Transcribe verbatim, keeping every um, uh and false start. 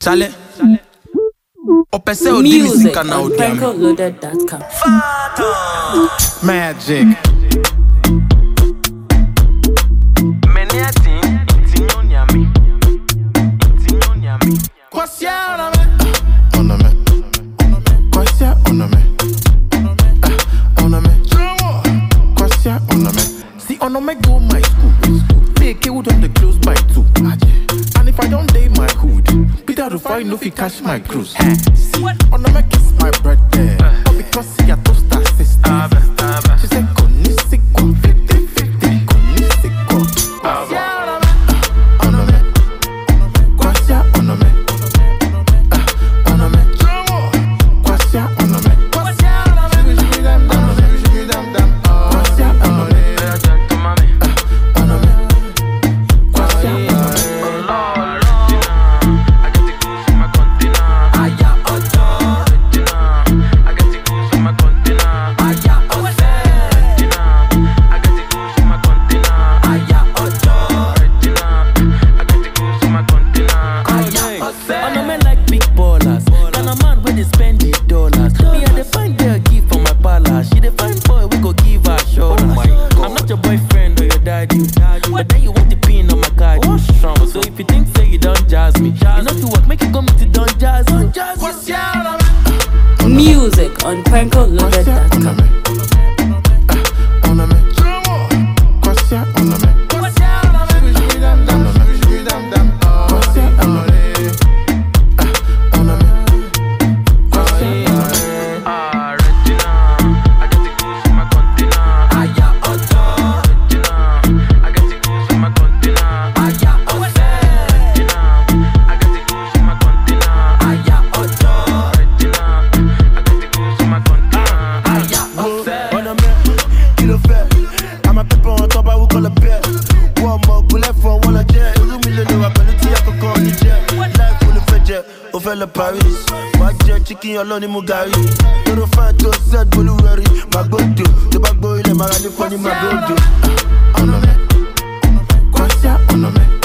Chale. Opese o Music kana on Franco Loaded dot com. Magic. See, on me go my school. Make it on the close by two. And if I don't day my hood, Peter to find no fi cash my cruise. See, on me kiss my brother. All because he a toaster sister. She said, Konisiko, fifty fifty, Konisiko. On me, Kwasia on me, on me, Kwasia on me. But then you want the pin on my card. So if you think say you don't jazz me, you know to work, make it come to don't jazz me. Music on Franco Loaded dot com. Paris, my jet chicken alone in Mugari. You don't find to set Buluari, my go-to. The back boy, my funny, my go-to. On me, Kwasia on me.